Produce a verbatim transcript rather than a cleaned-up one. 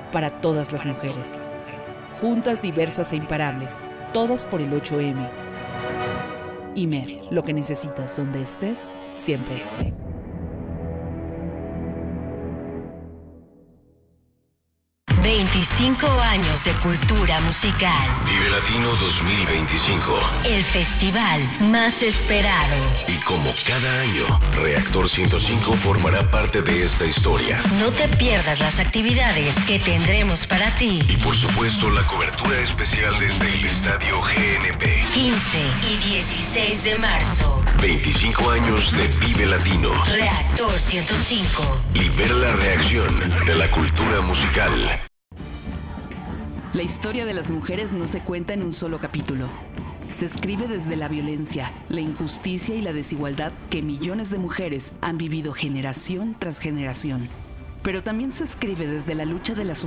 para todas las mujeres. Juntas, diversas e imparables, todas por el ocho eme. Imer, lo que necesitas donde estés, siempre. veinticinco años de cultura musical. Vive Latino dos mil veinticinco. El festival más esperado. Y como cada año, Reactor ciento cinco formará parte de esta historia. No te pierdas las actividades que tendremos para ti. Y por supuesto, la cobertura especial desde el Estadio G N P. quince y dieciséis de marzo. veinticinco años de Vive Latino. Reactor ciento cinco. Y ver la reacción de la cultura musical. La historia de las mujeres no se cuenta en un solo capítulo. Se escribe desde la violencia, la injusticia y la desigualdad que millones de mujeres han vivido generación tras generación. Pero también se escribe desde la lucha de las